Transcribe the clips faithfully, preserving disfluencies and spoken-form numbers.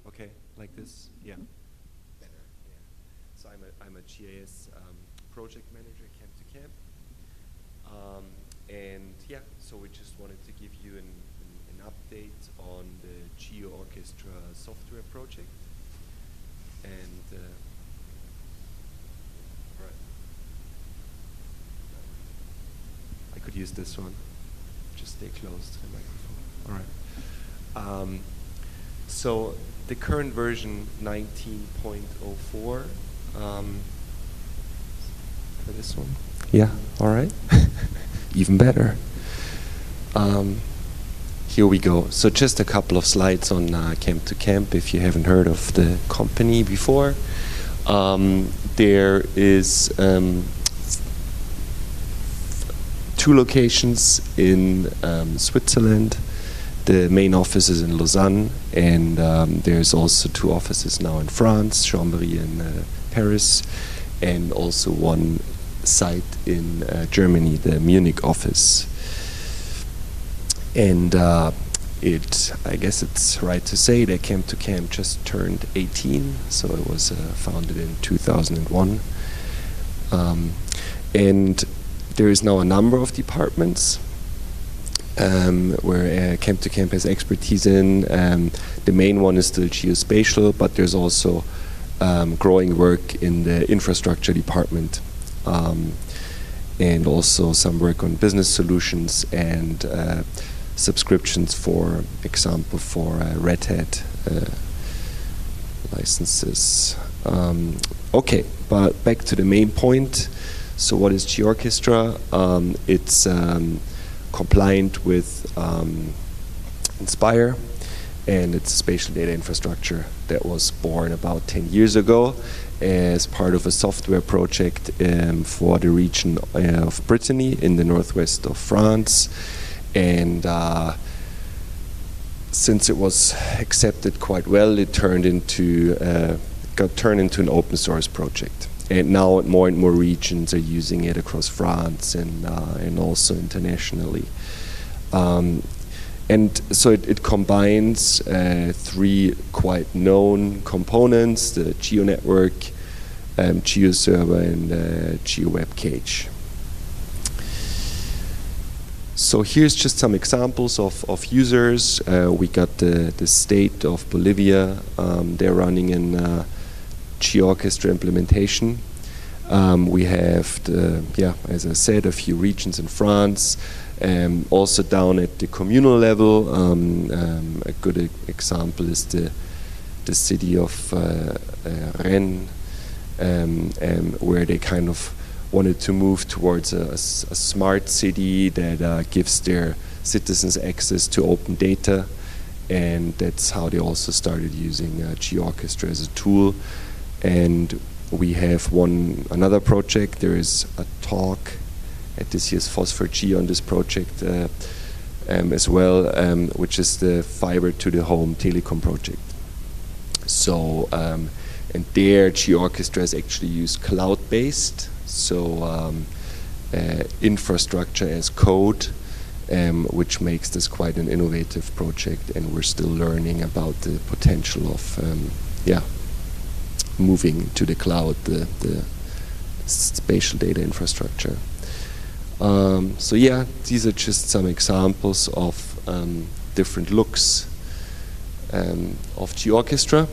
Okay, like this? Yeah. Better. Yeah. So I'm a, I'm a G I S um, project manager, Camp to Camp. Um, and yeah, so we just wanted to give you an, an, an update on the GeoOrchestra software project. And uh, right. I could use this one. Just stay close to the microphone. All right. Um, so the current version nineteen point oh four. Um, for this one. Yeah. All right. Even better. Um, here we go. So just a couple of slides on uh, Camp to Camp. If you haven't heard of the company before, um, there is um, two locations in um, Switzerland. The main office is in Lausanne, and um, there's also two offices now in France, Chambéry and uh, Paris, and also one site in uh, Germany, the Munich office. And uh, it, I guess it's right to say that Camp to Camp just turned eighteen, so it was uh, founded in two thousand one. Um, and there is now a number of departments um, where uh, Camp to Camp has expertise in. Um, the main one is still geospatial, but there's also um, growing work in the infrastructure department, um, and also some work on business solutions and uh, subscriptions, for example, for uh, Red Hat uh, licenses. Um, okay, but back to the main point. So what is GeoOrchestra? Um, it's um, compliant with um, Inspire, and it's a spatial data infrastructure that was born about ten years ago as part of a software project um, for the region uh, of Brittany in the northwest of France. And uh, since it was accepted quite well, it turned into uh, got turned into an open source project. And now more and more regions are using it across France and uh, and also internationally. Um, and so it, it combines uh, three quite known components: the GeoNetwork, um, GeoServer, and uh, GeoWebCage. So here's just some examples of, of users. Uh, we got the, the state of Bolivia. Um, they're running an uh, GeoOrchestra implementation. Um, we have, the, yeah, as I said, a few regions in France. Um, also down at the communal level, um, um, a good e example is the the city of uh, uh, Rennes, um, um, where they kind of wanted to move towards a, a, a smart city that uh, gives their citizens access to open data, and that's how they also started using uh, GeoOrchestra as a tool. And we have one another project. There is a talk at this year's FOSS4G on this project uh, um, as well, um, which is the fiber to the home telecom project. So, um, and there GeoOrchestra is actually used cloud-based. So um, uh, infrastructure as code, um, which makes this quite an innovative project, and we're still learning about the potential of um, yeah, moving to the cloud, the, the spatial data infrastructure. Um, so yeah, these are just some examples of um, different looks um, of GeoOrchestra.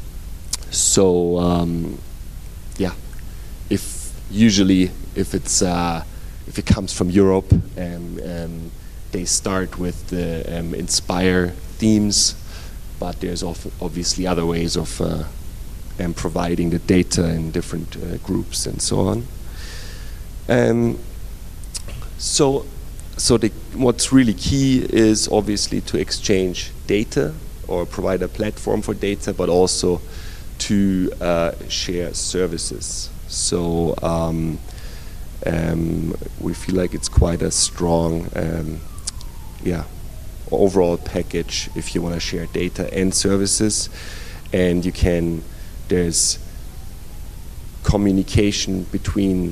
So um, yeah, if usually, if it's uh, if it comes from Europe, um, um, they start with the um, Inspire themes, but there's obviously other ways of uh, um, providing the data in different uh, groups and so on. Um, so, so the, what's really key is obviously to exchange data or provide a platform for data, but also to uh, share services. So um, um, we feel like it's quite a strong, um, yeah, overall package if you want to share data and services, and you can. There's communication between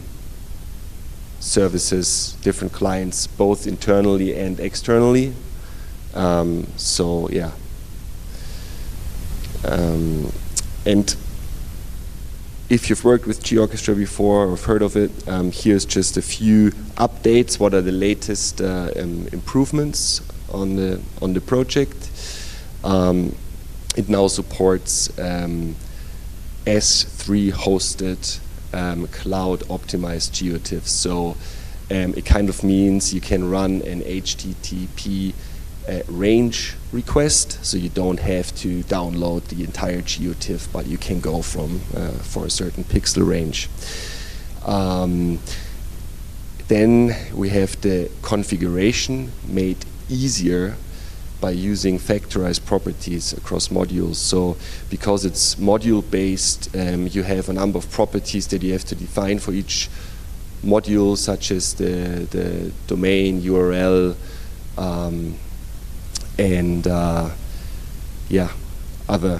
services, different clients, both internally and externally. Um, so yeah. Um, and if you've worked with GeoOrchestra before or have heard of it, um, here's just a few updates. What are the latest uh, um, improvements on the on the project? Um, it now supports um, S three hosted um, cloud optimized GeoTIFFs. So um, it kind of means you can run an H T T P uh, range request, so you don't have to download the entire GeoTIFF, but you can go from uh, for a certain pixel range. Um, then we have the configuration made easier by using factorized properties across modules. So because it's module based, um, you have a number of properties that you have to define for each module, such as the, the domain, U R L, um, and uh, yeah, other,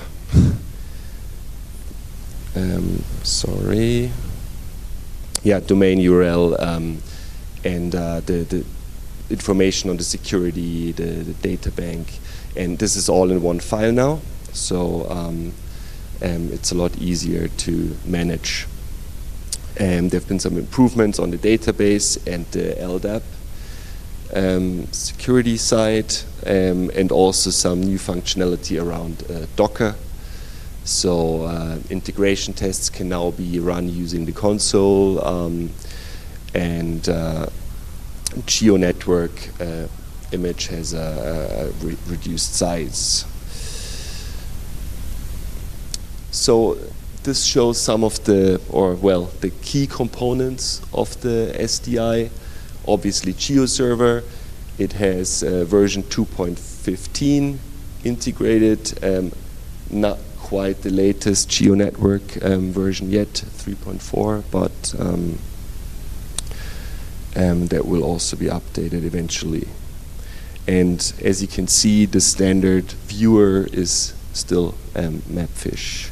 um, sorry, yeah, domain U R L, um, and uh, the, the information on the security, the, the data bank, and this is all in one file now, so um, um, it's a lot easier to manage. Um, there have been some improvements on the database and the L D A P um, security side, um, and also some new functionality around uh, Docker. So uh, integration tests can now be run using the console, um, and uh, GeoNetwork uh, image has a, a re reduced size. So this shows some of the, or well, the key components of the S D I. Obviously GeoServer, it has uh, version two point fifteen integrated, um, not quite the latest GeoNetwork um, version yet, three point four, but um, um, that will also be updated eventually. And as you can see, the standard viewer is still um, Mapfish.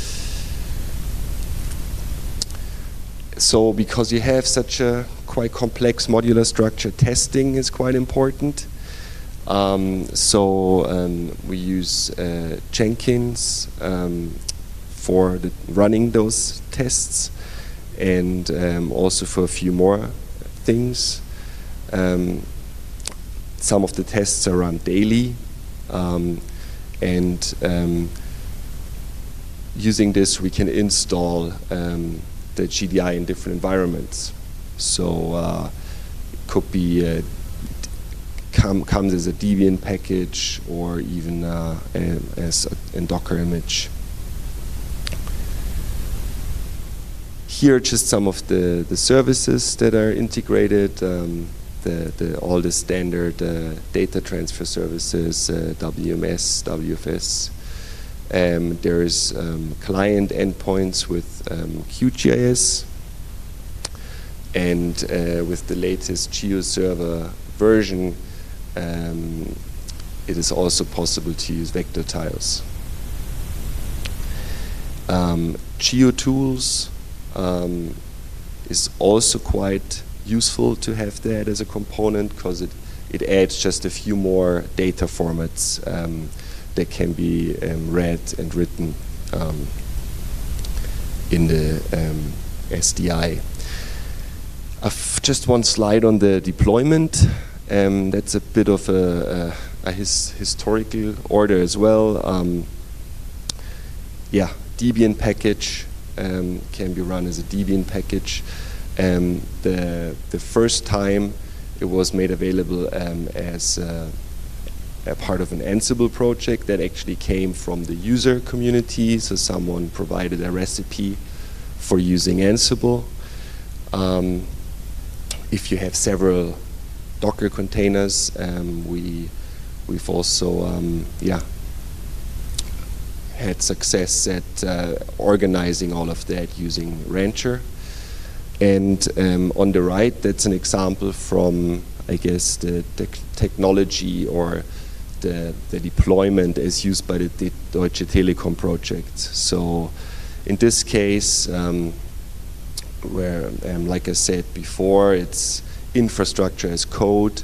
So because you have such a quite complex modular structure, testing is quite important. Um, so um, we use uh, Jenkins um, for the running those tests, and um, also for a few more things. Um, some of the tests are run daily, um, and um, using this we can install um, the G D I in different environments. So uh, it could be uh, com comes as a Debian package, or even uh, a, as a, a Docker image. Here are just some of the, the services that are integrated. Um, the, the, all the standard uh, data transfer services, uh, W M S, W F S. Um, there's um, client endpoints with um, QGIS, and uh, with the latest GeoServer version, um, it is also possible to use vector tiles. Um, GeoTools um, is also quite useful to have that as a component, because it, it adds just a few more data formats um, that can be um, read and written um, in the um, S D I. I've just one slide on the deployment. Um, that's a bit of a, a, a his historical order as well. Um, yeah, Debian package um, can be run as a Debian package. Um, the the first time it was made available um, as uh, a part of an Ansible project that actually came from the user community. So someone provided a recipe for using Ansible. Um, if you have several Docker containers, um, we we've also um, yeah had success at uh, organizing all of that using Rancher. And um, on the right, that's an example from, I guess, the, the technology or the, the deployment as used by the, the Deutsche Telekom project. So in this case, um, where, um, like I said before, it's infrastructure as code.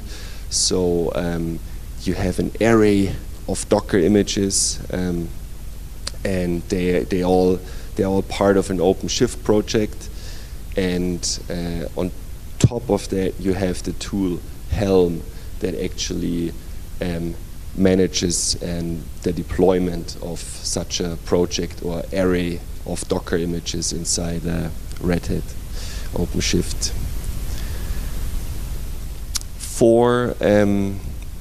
So um, you have an array of Docker images, um, and they they all they're all part of an OpenShift project. And uh, on top of that, you have the tool Helm that actually um, manages um, the deployment of such a project or array of Docker images inside uh, Red Hat OpenShift. For um,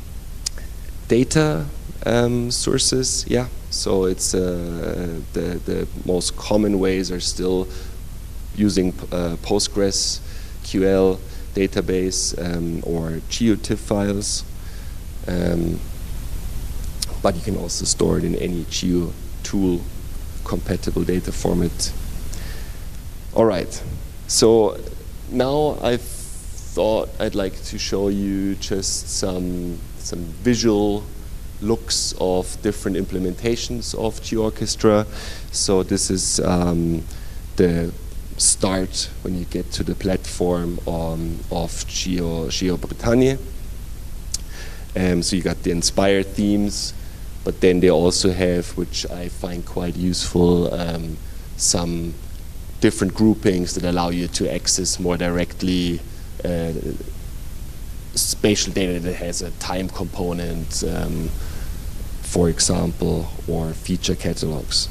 data um, sources, yeah, so it's uh, the, the most common ways are still using uh, PostgreSQL database um, or GeoTIFF files. Um, but you can also store it in any GeoTool compatible data format. All right, so now I've thought I'd like to show you just some, some visual looks of different implementations of GeoOrchestra. So this is um, the start when you get to the platform um, of Geo, GeoBretagne. Um, so you got the inspired themes, but then they also have, which I find quite useful, um, some different groupings that allow you to access more directly uh, spatial data that has a time component, um, for example, or feature catalogs.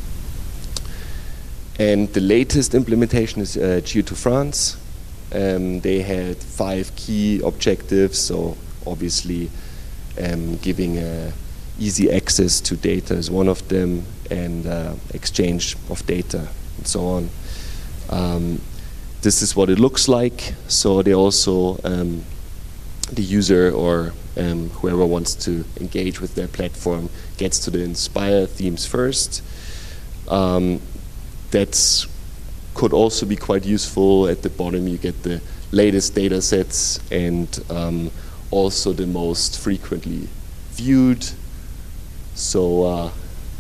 And the latest implementation is uh, Geo2 France. Um, they had five key objectives, so obviously um, giving uh, easy access to data is one of them, and uh, exchange of data and so on. Um, this is what it looks like. So they also, um, the user or um, whoever wants to engage with their platform gets to the inspired themes first. Um, That could also be quite useful. At the bottom you get the latest data sets and um, also the most frequently viewed. So uh,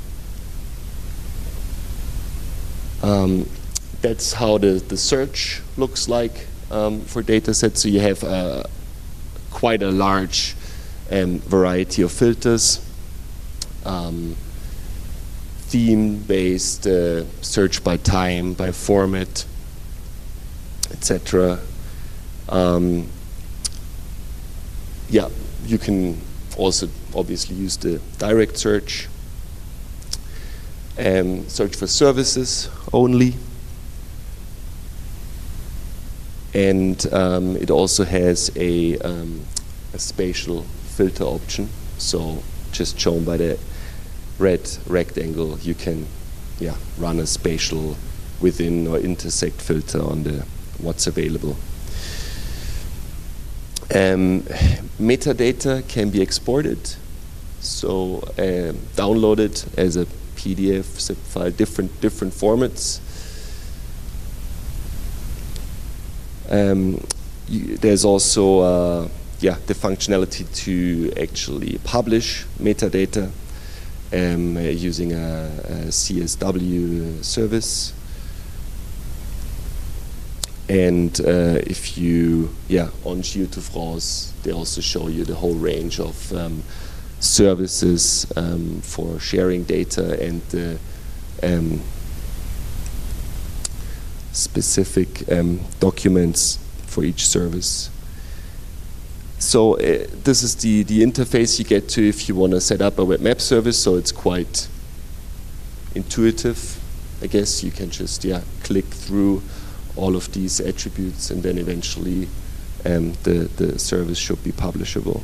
um, that's how the, the search looks like um, for data sets. So you have uh, quite a large um, variety of filters. Um, theme-based uh, search by time, by format, et cetera. Um, yeah, you can also obviously use the direct search. Um, search for services only. And um, it also has a, um, a spatial filter option, so just shown by the red rectangle, you can yeah, run a spatial within or intersect filter on the what's available. Um, metadata can be exported, so uh, downloaded as a P D F, zip file, different different formats. Um, you, there's also uh, yeah the functionality to actually publish metadata. Um, uh, using a, a C S W service, and uh, if you, yeah, on Geo two France, they also show you the whole range of um, services um, for sharing data and the um, specific um, documents for each service. So uh, this is the, the interface you get to if you want to set up a web map service, so it's quite intuitive. I guess you can just yeah click through all of these attributes and then eventually um, the, the service should be publishable.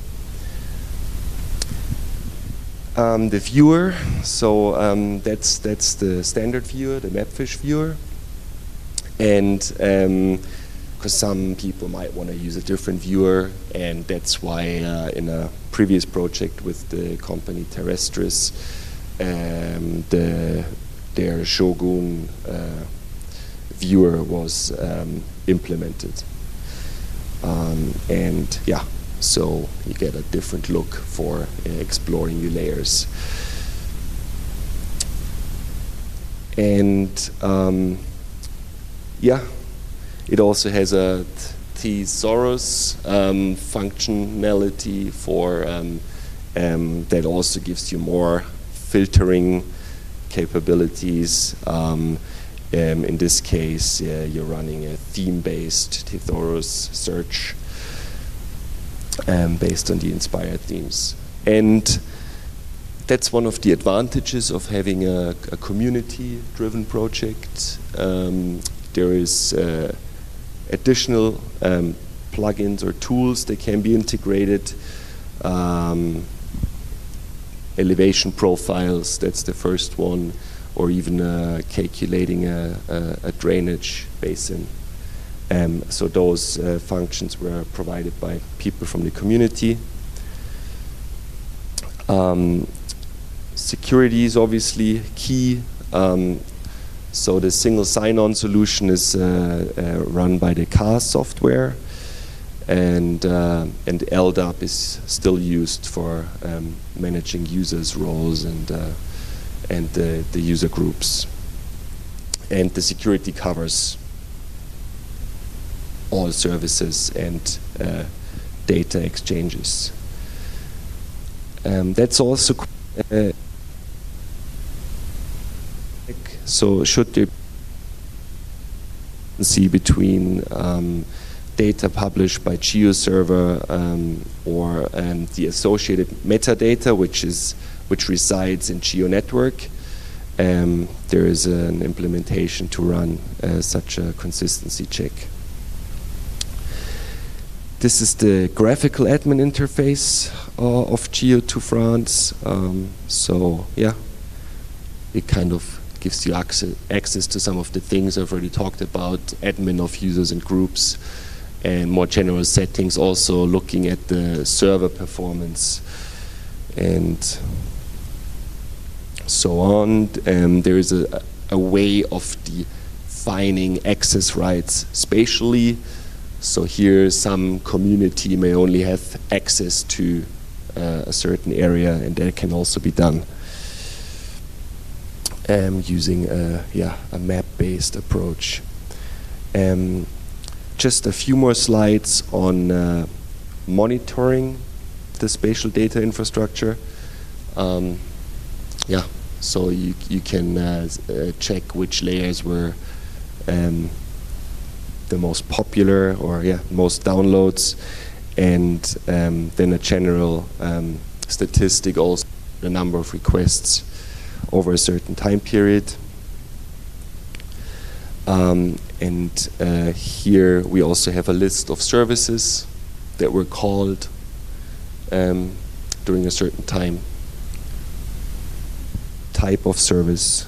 Um, the viewer, so um, that's, that's the standard viewer, the Mapfish viewer. And um, because some people might want to use a different viewer, and that's why uh, in a previous project with the company Terrestris, um, the, their Shogun uh, viewer was um, implemented. Um, and yeah, so you get a different look for uh, exploring new layers. And um, yeah, it also has a thesaurus um, functionality for um, um, that also gives you more filtering capabilities. Um, um, in this case, uh, you're running a theme-based Thesaurus search um, based on the inspired themes. And that's one of the advantages of having a, a community-driven project. Um, there is uh, additional um, plugins or tools that can be integrated. Um, elevation profiles, that's the first one, or even uh, calculating a, a, a drainage basin. Um, so those uh, functions were provided by people from the community. Um, security is obviously key. Um, so the single sign-on solution is uh, uh, run by the C A S software, and uh, and L D A P is still used for um, managing users' roles and uh, and the, the user groups. And the security covers all services and uh, data exchanges. Um, that's also uh, so should there see between um, data published by GeoServer um, or um, the associated metadata, which is which resides in GeoNetwork. Um, there is an implementation to run uh, such a consistency check. This is the graphical admin interface uh, of Geo to France. Um, so yeah, it kind of gives you access, access to some of the things I've already talked about, admin of users and groups, and more general settings, also looking at the server performance and so on. Um, there is a, a way of defining access rights spatially. So here some community may only have access to uh, a certain area, and that can also be done um, using a, yeah, a map-based approach. Um, just a few more slides on uh, monitoring the spatial data infrastructure. Um, yeah, so you, you can uh, uh, check which layers were um, the most popular, or yeah, most downloads, and um, then a general um, statistic, also the number of requests over a certain time period. Um, and uh, here we also have a list of services that were called um, during a certain time, type of service.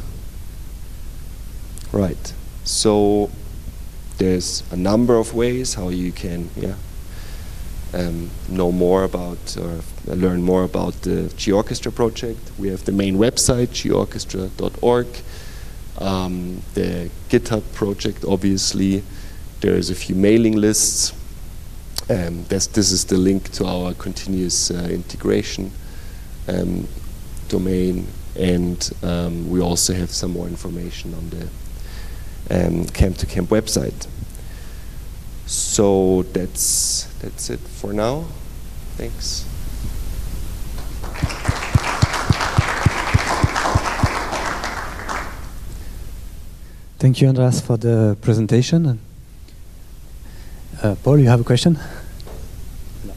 Right, so there's a number of ways how you can yeah, um, know more about or learn more about the GeoOrchestra project. We have the main website, geoorchestra dot org. Um, the GitHub project, obviously. There's a few mailing lists. Um, this, this is the link to our continuous uh, integration um, domain, and um, we also have some more information on the um, Camp to Camp website. So that's that's it for now. Thanks. Thank you, Andreas, for the presentation. Uh, Paul, you have a question? No.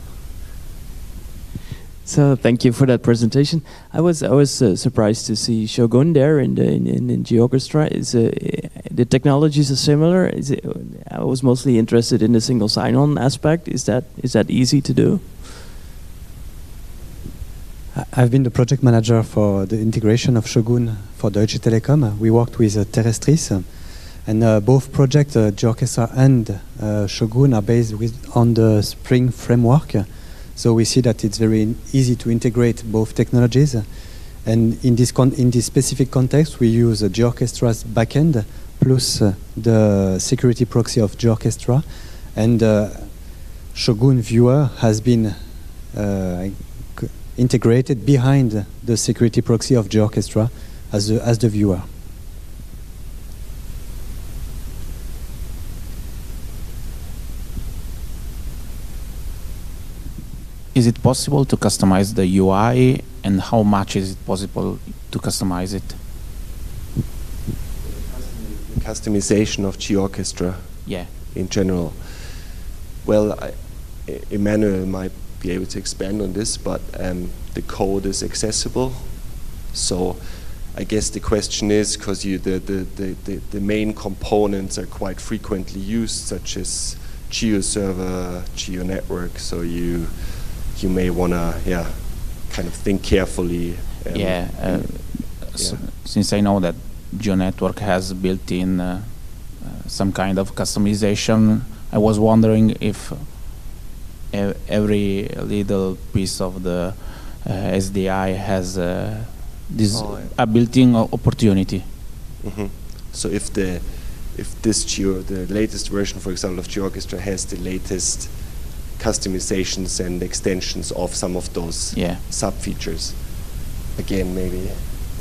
So thank you for that presentation. I was I was uh, surprised to see Shogun there in the in, in, in GeoOrchestra. Is uh, the technologies are similar? Is it? I was mostly interested in the single sign-on aspect. Is that is that easy to do? I've been the project manager for the integration of Shogun for Deutsche Telekom. We worked with uh, Terrestris, uh, and uh, both projects, uh, GeoOrchestra and uh, Shogun, are based with, on the Spring framework. So we see that it's very easy to integrate both technologies. And in this con in this specific context, we use uh, GeoOrchestra's backend plus uh, the security proxy of GeoOrchestra, and uh, Shogun Viewer has been uh, integrated behind the security proxy of GeoOrchestra as the, as the viewer. Is it possible to customize the U I, and how much is it possible to customize it? customization of GeoOrchestra Yeah. in general. Well, I, E- Emmanuel might be able to expand on this, but um, the code is accessible. So I guess the question is, because you the, the, the, the, the main components are quite frequently used, such as GeoServer, GeoNetwork, so you you may want to yeah kind of think carefully. Um, yeah, uh, s- yeah. since I know that GeoNetwork has built-in uh, uh, some kind of customization, I was wondering if e- every little piece of the uh, S D I has uh, this Oh, yeah. a built-in o- opportunity. hmm So if the if this Geo the latest version, for example, of GeoOrchestra has the latest customizations and extensions of some of those Yeah. sub features, again maybe.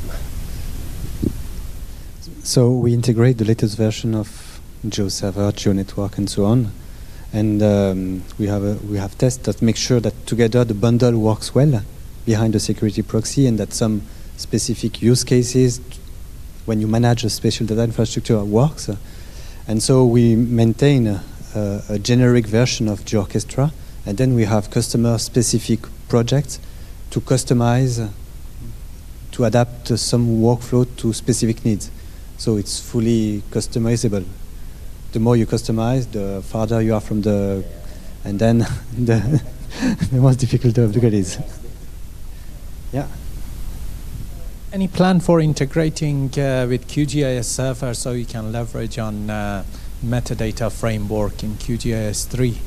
So we integrate the latest version of GeoServer, GeoNetwork, and so on, and um, we have a, we have tests that make sure that together the bundle works well behind the security proxy, and that some specific use cases, when you manage a spatial data infrastructure, works. And so we maintain a, a, a generic version of GeoOrchestra, and then we have customer-specific projects to customize, to adapt uh, some workflow to specific needs. So it's fully customizable. The more you customize, the farther you are from the, and then the, the most difficult to upgrade is. Yeah. Any plan for integrating uh, with QGIS Server so you can leverage on uh, metadata framework in QGIS three?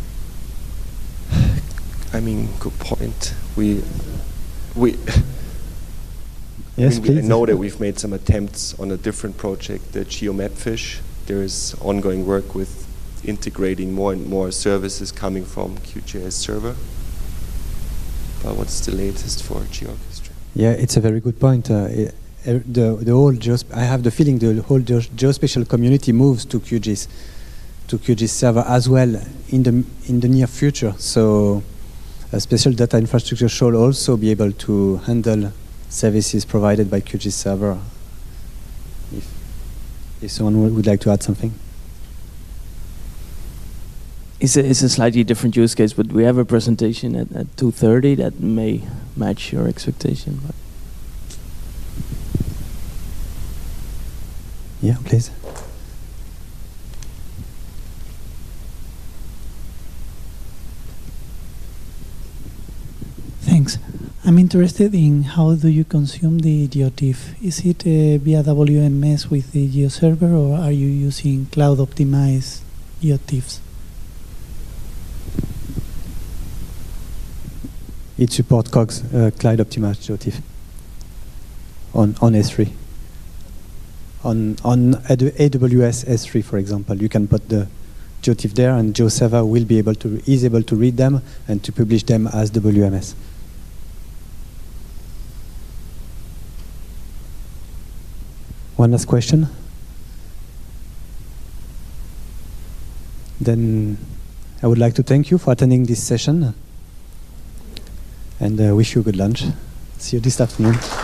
I mean, good point. We we. Yes, I mean, we- I please. know that we've made some attempts on a different project, the GeoMapFish. There is ongoing work with integrating more and more services coming from QGIS Server. But what's the latest for GeoOrchestra? Yeah, it's a very good point. Uh, i- er, the the whole geosp- I have the feeling the whole geo- geospatial community moves to QGIS, to QGIS Server as well in the in the near future. So, a spatial data infrastructure should also be able to handle services provided by QGIS Server. If if someone would, would like to add something. It's a, it's a slightly different use case, but we have a presentation at, at two thirty that may match your expectation. But Yeah, please. Thanks. I'm interested in how do you consume the GeoTIFF? Is it uh, via W M S with the GeoServer, or are you using cloud-optimized GeoTIFFs? It supports Cogs, uh, Cloud Optimized GeoTIFF on on S three. On on A W S S three, for example, you can put the GeoTIFF there, and GeoServer will be able to is able to read them and to publish them as W M S. One last question. Then I would like to thank you for attending this session, and uh, wish you a good lunch. See you this afternoon.